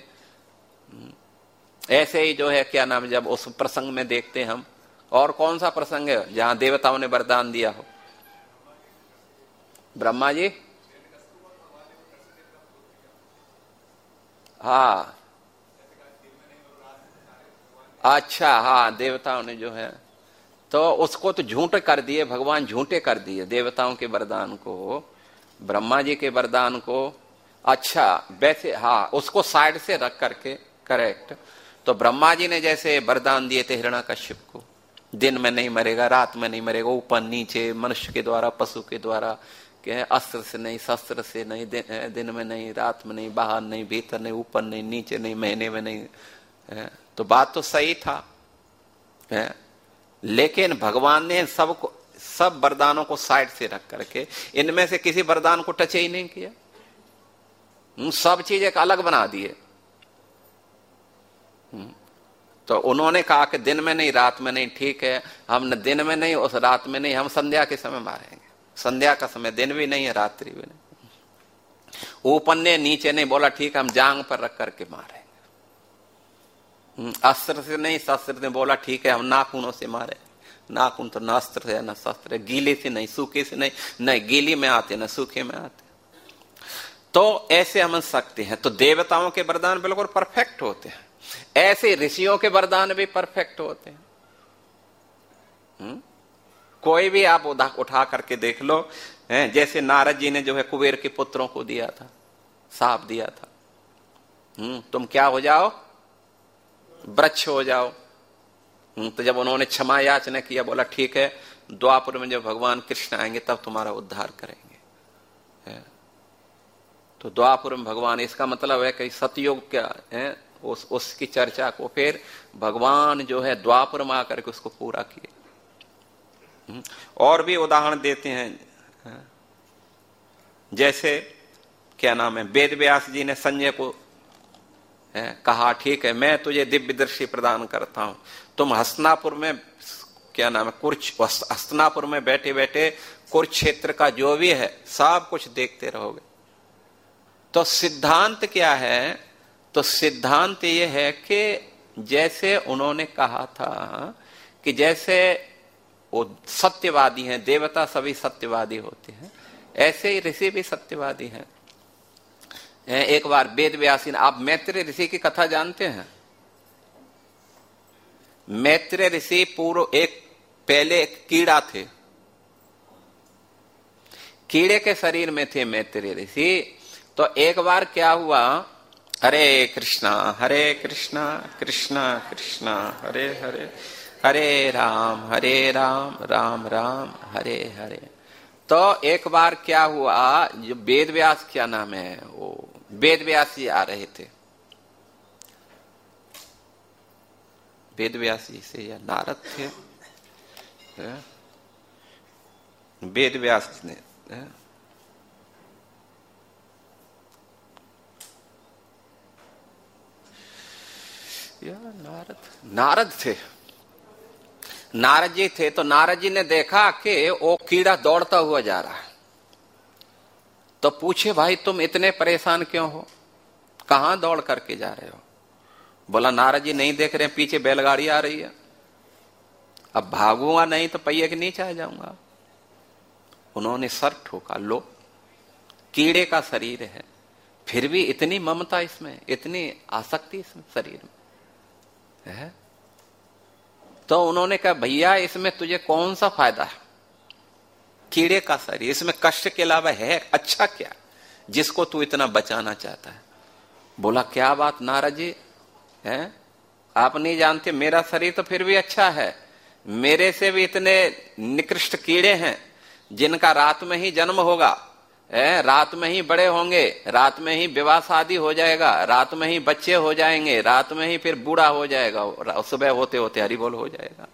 ऐसे ही जो है क्या नाम, जब उस प्रसंग में देखते हम, और कौन सा प्रसंग है जहां देवताओं ने वरदान दिया हो? ब्रह्मा जी, हाँ अच्छा, हाँ देवताओं ने जो है तो उसको तो झूठ कर दिए, भगवान झूठे कर दिए देवताओं के वरदान को, ब्रह्मा जी के वरदान को। अच्छा वैसे हाँ, उसको साइड से रख करके करेक्ट। तो ब्रह्मा जी ने जैसे वरदान दिए थे हिरण्यकश्यप को, दिन में नहीं मरेगा, रात में नहीं मरेगा, ऊपर नीचे, मनुष्य के द्वारा, पशु के द्वारा, अस्त्र से नहीं, शस्त्र से नहीं, दिन में नहीं, रात में नहीं, बाहर नहीं, भीतर नहीं, ऊपर नहीं, नीचे नहीं, महीने में नहीं। तो बात तो सही था, लेकिन भगवान ने सब वरदानों को साइड से रख करके इनमें से किसी वरदान को टच ही नहीं किया, सब चीज एक अलग बना दिए। तो उन्होंने कहा कि दिन में नहीं, रात में नहीं, ठीक है, हम न दिन में नहीं, उस रात में नहीं, हम संध्या के समय मारेंगे। संध्या का समय दिन भी नहीं है, रात्रि भी नहीं। ऊपर ने नीचे नहीं, बोला ठीक है, हम जांग पर रख करके मारेंगे। अस्त्र से नहीं, शस्त्र ने बोला ठीक है, हम नाखूनों से मारे। नाखून तो ना अस्त्र है ना शस्त्र है। गीले से नहीं, सूखे से नहीं, नहीं गीली में आते ना सूखे में आते। तो ऐसे हम सकते हैं। तो देवताओं के वरदान बिल्कुल परफेक्ट होते हैं, ऐसे ऋषियों के वरदान भी परफेक्ट होते हैं। कोई भी आप उठा करके देख लो, जैसे नारद जी ने जो है कुबेर के पुत्रों को दिया था, साप दिया था, तुम क्या हो जाओ, वृक्ष हो जाओ। तो जब उन्होंने क्षमा याचना किया, बोला ठीक है, द्वापर में जब भगवान कृष्ण आएंगे तब तुम्हारा उद्धार करेंगे। तो द्वापर में भगवान, इसका मतलब है कि सतयुग क्या है, उसकी चर्चा को फिर भगवान जो है द्वापर में आकर के उसको पूरा किए। और भी उदाहरण देते हैं, जैसे क्या नाम है, वेद व्यास जी ने संजय को कहा ठीक है, मैं तुझे दिव्य दृष्टि प्रदान करता हूं, तुम हस्तिनापुर में क्या नाम है, हस्तिनापुर में बैठे बैठे कुरुक्षेत्र का जो भी है सब कुछ देखते रहोगे। तो सिद्धांत क्या है? तो सिद्धांत ये है कि जैसे उन्होंने कहा था कि जैसे वो सत्यवादी हैं, देवता सभी सत्यवादी होते हैं, ऐसे ही ऋषि भी सत्यवादी हैं। एक बार वेद व्यासी, आप मैत्रेय ऋषि की कथा जानते हैं? मैत्रेय ऋषि पहले एक कीड़ा थे, कीड़े के शरीर में थे मैत्रेय ऋषि। तो एक बार क्या हुआ, हरे कृष्णा कृष्णा कृष्णा हरे हरे, हरे राम राम राम हरे हरे। तो एक बार क्या हुआ, जो वेद व्यास क्या नाम है, वो वेद व्यास जी आ रहे थे, वेद व्यास जी से या नारद थे, वेद व्यास ने या नारद थे, नारद जी थे। तो नारद जी ने देखा कि वो कीड़ा दौड़ता हुआ जा रहा है। तो पूछे भाई तुम इतने परेशान क्यों हो? कहां दौड़ करके जा रहे हो? बोला नारद जी नहीं देख रहे हैं पीछे बैलगाड़ी आ रही है, अब भागूंगा नहीं तो पहिए के नीचे आ जाऊंगा। उन्होंने सर ठोका, लो कीड़े का शरीर है, फिर भी इतनी ममता इसमें, इतनी आसक्ति इसमें शरीर में है। तो उन्होंने कहा भैया इसमें तुझे कौन सा फायदा है, कीड़े का शरीर, इसमें कष्ट के अलावा है अच्छा क्या जिसको तू इतना बचाना चाहता है? बोला क्या बात नारद जी है, आप नहीं जानते मेरा शरीर तो फिर भी अच्छा है, मेरे से भी इतने निकृष्ट कीड़े हैं जिनका रात में ही जन्म होगा, रात में ही बड़े होंगे, रात में ही विवाह शादी हो जाएगा, रात में ही बच्चे हो जाएंगे, रात में ही फिर बूढ़ा हो जाएगा, सुबह होते होते हरि बोल हो जाएगा।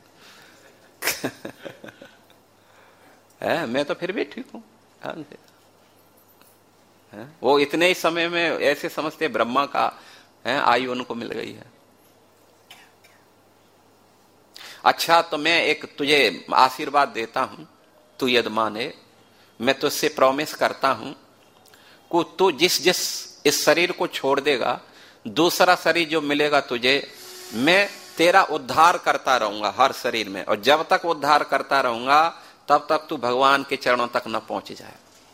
मैं तो फिर भी ठीक हूं। वो इतने ही समय में ऐसे समझते ब्रह्मा का आयु उनको मिल गई है। अच्छा तो मैं एक तुझे आशीर्वाद देता हूं, तू यजमान है, मैं तुझसे प्रॉमिस करता हूं कि तू जिस जिस इस शरीर को छोड़ देगा, दूसरा शरीर जो मिलेगा तुझे, मैं तेरा उद्धार करता रहूंगा हर शरीर में, और जब तक उद्धार करता रहूंगा तब तक तू भगवान के चरणों तक न पहुंच जाए।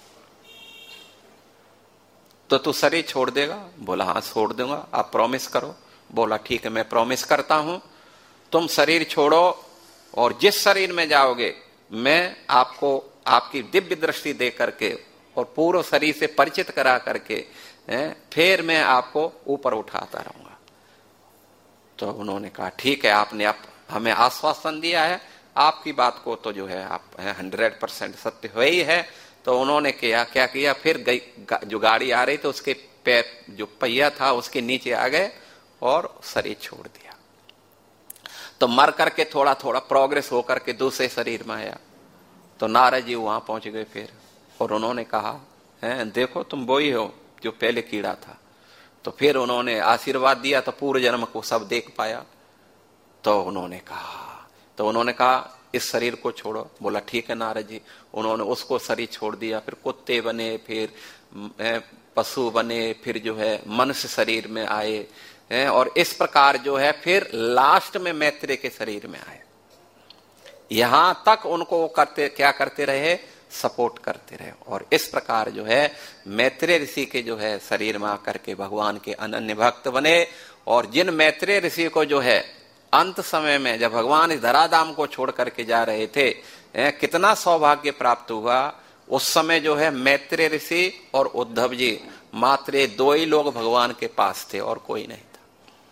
तो तू शरीर छोड़ देगा? बोला हाँ छोड़ दूंगा, आप प्रॉमिस करो। बोला ठीक है मैं प्रॉमिस करता हूं, तुम शरीर छोड़ो और जिस शरीर में जाओगे मैं आपको आपकी दिव्य दृष्टि दे करके और पूर्व शरीर से परिचित करा करके फिर मैं आपको ऊपर उठाता रहूंगा। तो उन्होंने कहा ठीक है, आपने हमें आश्वासन दिया है, आपकी बात को तो जो है आप 100% सत्य हो ही है। तो उन्होंने क्या किया, फिर जो गाड़ी आ रही थी उसके पैर जो पहिया था उसके नीचे आ गए और शरीर छोड़ दिया। तो मर करके थोड़ा थोड़ा प्रोग्रेस होकर के दूसरे शरीर में आया। तो नारद जी वहां पहुंच गए फिर, और उन्होंने कहा देखो तुम वही हो जो पहले कीड़ा था। तो फिर उन्होंने आशीर्वाद दिया, तो पूर्व जन्म को सब देख पाया। तो उन्होंने कहा इस शरीर को छोड़ो। बोला ठीक है नारद जी। उन्होंने उसको शरीर छोड़ दिया, फिर कुत्ते बने, फिर पशु बने, फिर जो है मनुष्य शरीर में आए, और इस प्रकार जो है फिर लास्ट में मैत्रेय के शरीर में आए। यहां तक उनको क्या करते रहे, सपोर्ट करते रहे। और इस प्रकार जो है मैत्रेय ऋषि के जो है शरीर में आकर के भगवान के अनन्य भक्त बने। और जिन मैत्रेय ऋषि को जो है अंत समय में जब भगवान इस धराधाम को छोड़ करके जा रहे थे, कितना सौभाग्य प्राप्त हुआ। उस समय जो है मैत्रेय ऋषि और उद्धव जी मात्र 2 ही लोग भगवान के पास थे और कोई नहीं था।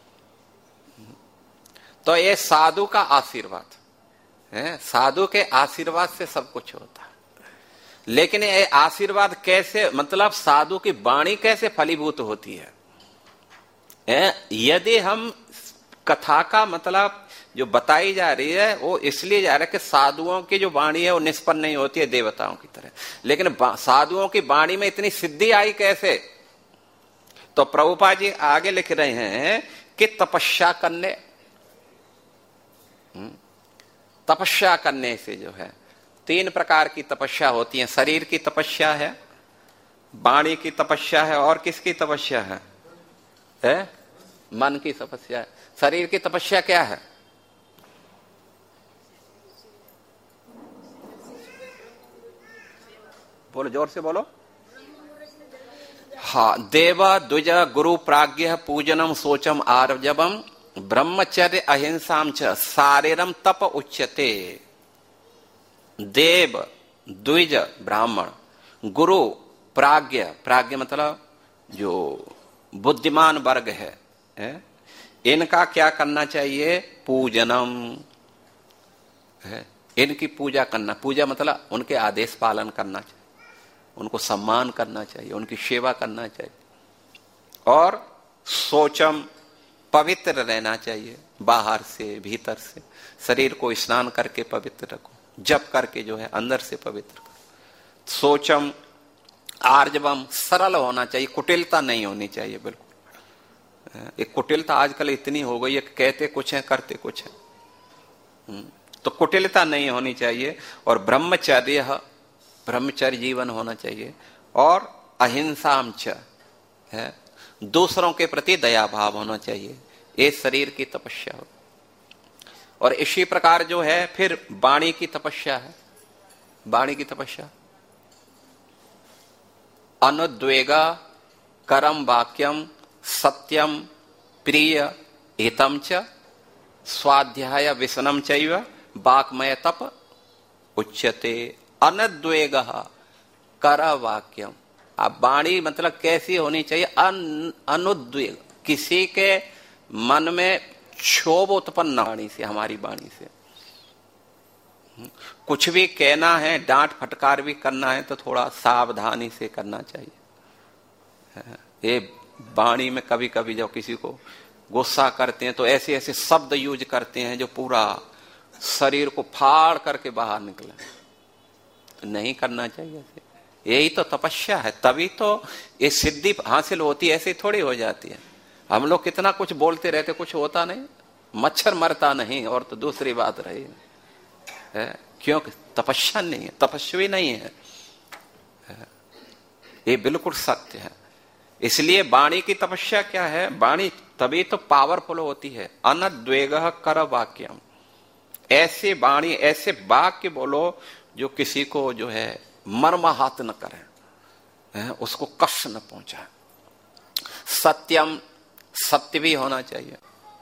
तो ये साधु का आशीर्वाद है, साधु के आशीर्वाद से सब कुछ होता है। लेकिन ये आशीर्वाद कैसे, मतलब साधु की वाणी कैसे फलीभूत होती है? यदि हम कथा का मतलब जो बताई जा रही है वो इसलिए जा रहा है कि साधुओं की जो वाणी है वो निष्पन्न नहीं होती है देवताओं की तरह, लेकिन साधुओं की वाणी में इतनी सिद्धि आई कैसे? तो प्रभुपाद जी आगे लिख रहे हैं कि तपस्या करने से जो है 3 प्रकार की तपस्या होती है। शरीर की तपस्या है, वाणी की तपस्या है, और किसकी तपस्या है? मन की तपस्या है। शरीर की तपस्या क्या है? बोलो, जोर से बोलो। हाँ, देव द्विज गुरु प्राज्ञ पूजनम शोचम आर्जवम ब्रह्मचर्य अहिंसाम च शारीरम तप उच्यते। देव, द्विज ब्राह्मण, गुरु प्राज्ञ, प्राज्ञ मतलब जो बुद्धिमान वर्ग है, इनका क्या करना चाहिए? पूजनम है, इनकी पूजा करना। पूजा मतलब उनके आदेश पालन करना चाहिए, उनको सम्मान करना चाहिए, उनकी सेवा करना चाहिए। और सोचम, पवित्र रहना चाहिए, बाहर से भीतर से। शरीर को स्नान करके पवित्र रखो, जप करके जो है अंदर से पवित्र करो। सोचम, आर्जवम, सरल होना चाहिए, कुटिलता नहीं होनी चाहिए बिल्कुल। एक कुटिलता आजकल इतनी हो गई है कि कहते कुछ है करते कुछ है, तो कुटिलता नहीं होनी चाहिए। और ब्रह्मचर्य जीवन होना चाहिए। और अहिंसाम च है, दूसरों के प्रति दया भाव होना चाहिए, ये शरीर की तपस्या हो। और इसी प्रकार जो है फिर वाणी की तपस्या है। वाणी की तपस्या अनुद्वेगा करम वाक्यम सत्यम प्रिय हितम च स्वाध्याय व्यसनम चैव वाक्मय तप उच्यते। अनुद्वेग कर वाक्यम, अब वाणी मतलब कैसी होनी चाहिए? अनुद्वेग, किसी के मन में क्षोभ उत्पन्न वाणी से, हमारी वाणी से। कुछ भी कहना है, डांट फटकार भी करना है तो थोड़ा सावधानी से करना चाहिए। ये वाणी में कभी कभी जब किसी को गुस्सा करते हैं तो ऐसे ऐसे शब्द यूज करते हैं जो पूरा शरीर को फाड़ करके बाहर निकले। नहीं करना चाहिए। यही तो तपस्या है, तभी तो ये सिद्धि हासिल होती है। ऐसे थोड़ी हो जाती है। हम लोग कितना कुछ बोलते रहते, कुछ होता नहीं, मच्छर मरता नहीं, और तो दूसरी बात रही है। क्योंकि तपस्या नहीं है, तपस्वी नहीं है। ये बिल्कुल सत्य है। इसलिए वाणी की तपस्या क्या है? वाणी तभी तो पावरफुल होती है। अनद्वेग कर वाक्यम, ऐसे वाणी, ऐसे वाक्य बोलो जो किसी को जो है मर्माहत न करे, उसको कष्ट न पहुंचाए। सत्यम, सत्य भी होना चाहिए।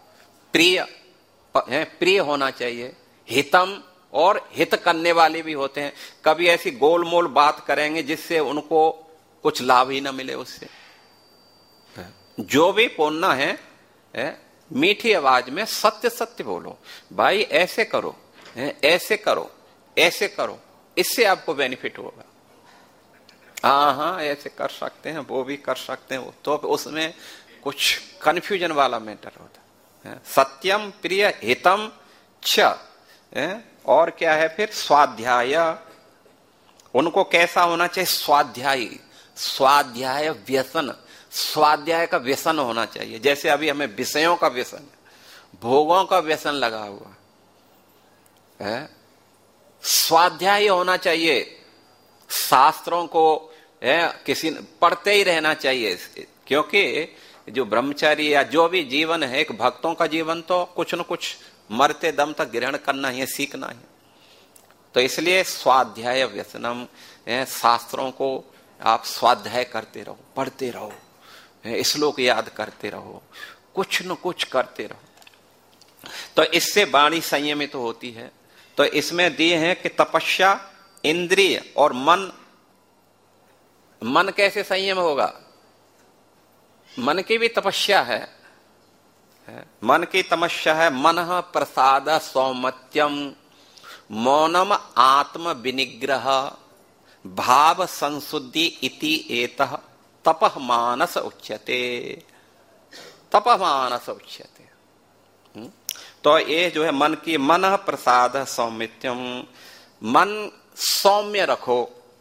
प्रिय होना चाहिए। हितम, और हित करने वाले भी होते हैं। कभी ऐसी गोलमोल बात करेंगे जिससे उनको कुछ लाभ ही ना मिले उससे। जो भी बोलना है, मीठी आवाज में सत्य सत्य बोलो। भाई ऐसे करो, ऐसे करो, ऐसे करो, इससे आपको बेनिफिट होगा। हाँ, ऐसे कर सकते हैं, वो भी कर सकते हैं, तो उसमें कुछ कंफ्यूजन वाला मैटर होता है। सत्यम प्रिय हितम च, और क्या है फिर? स्वाध्याय। उनको कैसा होना चाहिए? स्वाध्यायी। स्वाध्याय व्यसन, स्वाध्याय का व्यसन होना चाहिए। जैसे अभी हमें विषयों का व्यसन, भोगों का व्यसन लगा हुआ है, स्वाध्याय होना चाहिए। शास्त्रों को किसी पढ़ते ही रहना चाहिए। क्योंकि जो ब्रह्मचारी या जो भी जीवन है, एक भक्तों का जीवन तो कुछ न कुछ मरते दम तक ग्रहण करना ही है, सीखना है। तो इसलिए स्वाध्याय व्यसनम, शास्त्रों को आप स्वाध्याय करते रहो, पढ़ते रहो, श्लोक याद करते रहो, कुछ न कुछ करते रहो। तो इससे वाणी संयमित तो होती है। तो इसमें दिए हैं कि तपस्या, इंद्रिय और मन। मन कैसे संयम होगा? मन की भी तपस्या है। मन की तपस्या है मनः प्रसाद सौमत्यम मौनम आत्म विनिग्रह भाव संशुद्धि इति एतः तपः मानस उच्यते। तपः मानस उच्यते। तो ये जो है मन की, मनः प्रसाद सौमित्यम, मन सौम्य रखो।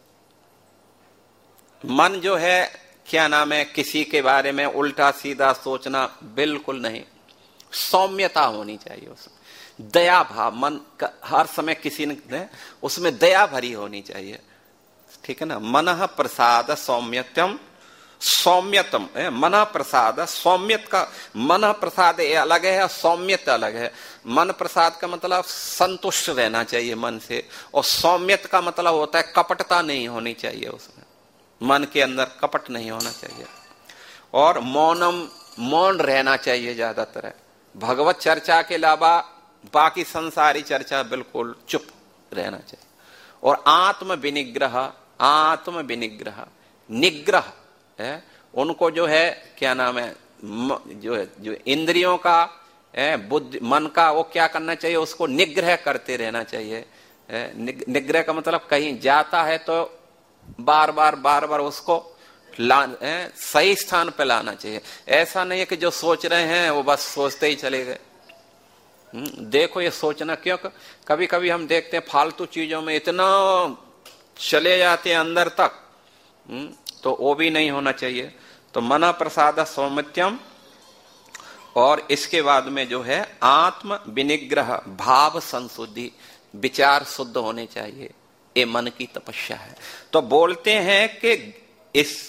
मन जो है क्या नाम है, किसी के बारे में उल्टा सीधा सोचना बिल्कुल नहीं। सौम्यता होनी चाहिए उसमें, दया भाव। मन का हर समय किसी ने उसमें दया भरी होनी चाहिए। ठीक है ना? मनः प्रसाद सौम्यत्यम, सौम्यतम, मन प्रसाद सौम्यत का, मन प्रसाद ये अलग है, सौम्यत अलग है। मन प्रसाद का मतलब संतुष्ट रहना चाहिए मन से, और सौम्यत का मतलब होता है कपटता नहीं होनी चाहिए उसमें, मन के अंदर कपट नहीं होना चाहिए। और मौनम, मौन रहना चाहिए ज्यादातर। भगवत चर्चा के अलावा बाकी संसारी चर्चा बिल्कुल चुप रहना चाहिए। और आत्म विनिग्रह, आत्म विनिग्रह, निग्रह है उनको जो है क्या नाम है, जो इंद्रियों का बुद्धि मन का, वो क्या करना चाहिए? उसको निग्रह करते रहना चाहिए। निग्रह का मतलब कहीं जाता है तो बार बार उसको सही स्थान पे लाना चाहिए। ऐसा नहीं है कि जो सोच रहे हैं वो बस सोचते ही चले गए। देखो ये सोचना, क्यों कभी कभी हम देखते हैं फालतू चीजों में इतना चले जाते हैं अंदर तक, तो वो भी नहीं होना चाहिए। तो मना प्रसाद सौमित्यम, और इसके बाद में जो है आत्म विनिग्रह भाव संशुद्धि, विचार शुद्ध होने चाहिए। ये मन की तपस्या है। तो बोलते हैं कि इस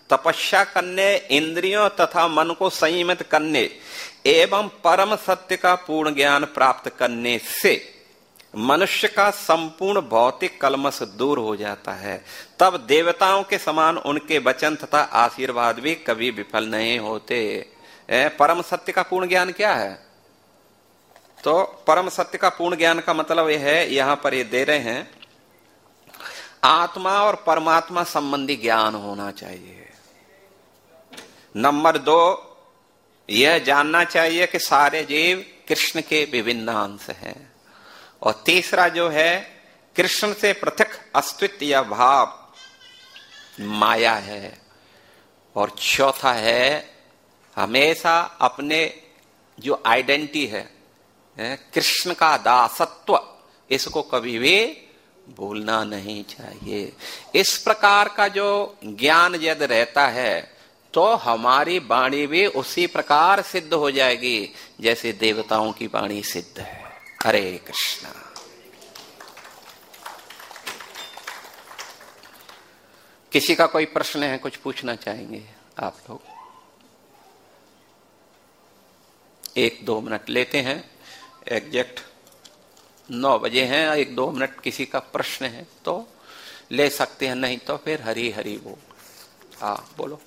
तपस्या करने, इंद्रियों तथा मन को संयमित करने एवं परम सत्य का पूर्ण ज्ञान प्राप्त करने से मनुष्य का संपूर्ण भौतिक कलमश दूर हो जाता है। तब देवताओं के समान उनके वचन तथा आशीर्वाद भी कभी विफल नहीं होते। परम सत्य का पूर्ण ज्ञान क्या है? तो परम सत्य का पूर्ण ज्ञान का मतलब यह है, यहां पर ये दे रहे हैं, आत्मा और परमात्मा संबंधी ज्ञान होना चाहिए। नंबर 2, यह जानना चाहिए कि सारे जीव कृष्ण के विभिन्न अंश हैं। और तीसरा जो है, कृष्ण से पृथक अस्तित्व या भाव माया है। और चौथा है, हमेशा अपने जो आइडेंटिटी है कृष्ण का दासत्व, इसको कभी भी भूलना नहीं चाहिए। इस प्रकार का जो ज्ञान यदि रहता है तो हमारी वाणी भी उसी प्रकार सिद्ध हो जाएगी जैसे देवताओं की वाणी सिद्ध है। हरे कृष्णा। किसी का कोई प्रश्न है, कुछ पूछना चाहेंगे आप लोग? 1-2 मिनट लेते हैं। एग्जैक्ट 9 बजे हैं। 1-2 मिनट किसी का प्रश्न है तो ले सकते हैं, नहीं तो फिर हरी हरी बोल। हाँ बोलो।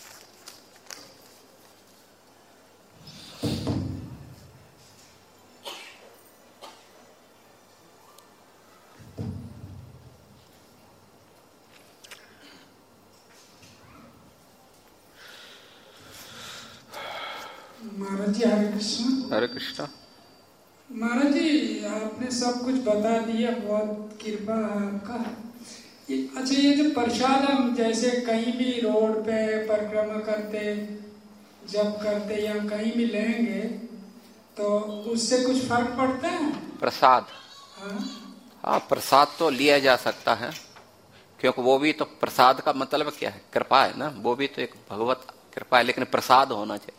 महाराज जी हरे कृष्ण। हरे कृष्णा। महाराज जी आपने सब कुछ बता दिया, बहुत कृपा है आपका। अच्छा, ये जो प्रसाद हम जैसे कहीं भी रोड पे परिक्रमा करते, जब करते या कहीं भी लेंगे तो उससे कुछ फर्क पड़ता है? प्रसाद? हाँ, प्रसाद तो लिया जा सकता है, क्योंकि वो भी तो, प्रसाद का मतलब क्या है? कृपा है ना, वो भी तो एक भगवत कृपा है, लेकिन प्रसाद होना चाहिए।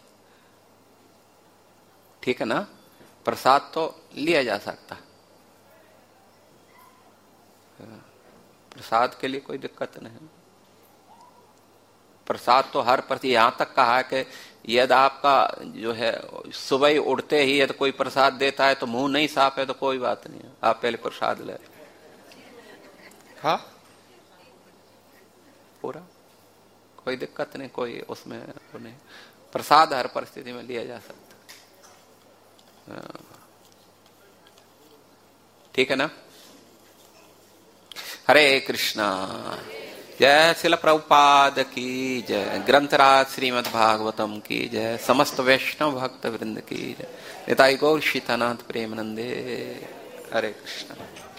ठीक है ना? प्रसाद तो लिया जा सकता है, प्रसाद के लिए कोई दिक्कत नहीं। प्रसाद तो हर प्रति, यहां तक कहा है कि यदि आपका जो है सुबह ही उठते ही यदि कोई प्रसाद देता है तो मुंह नहीं साफ है तो कोई बात नहीं है, आप पहले प्रसाद ले। हाँ, पूरा कोई दिक्कत नहीं, कोई उसमें नहीं। प्रसाद हर परिस्थिति में लिया जा सकता। ठीक है ना? हरे कृष्णा। जय श्रील प्रभुपाद की जय। ग्रंथराज श्रीमद् भागवतम की जय। समस्त वैष्णव भक्त वृंद की जय। निताई गौर सीतानाथ प्रेमानंदे। हरे कृष्णा।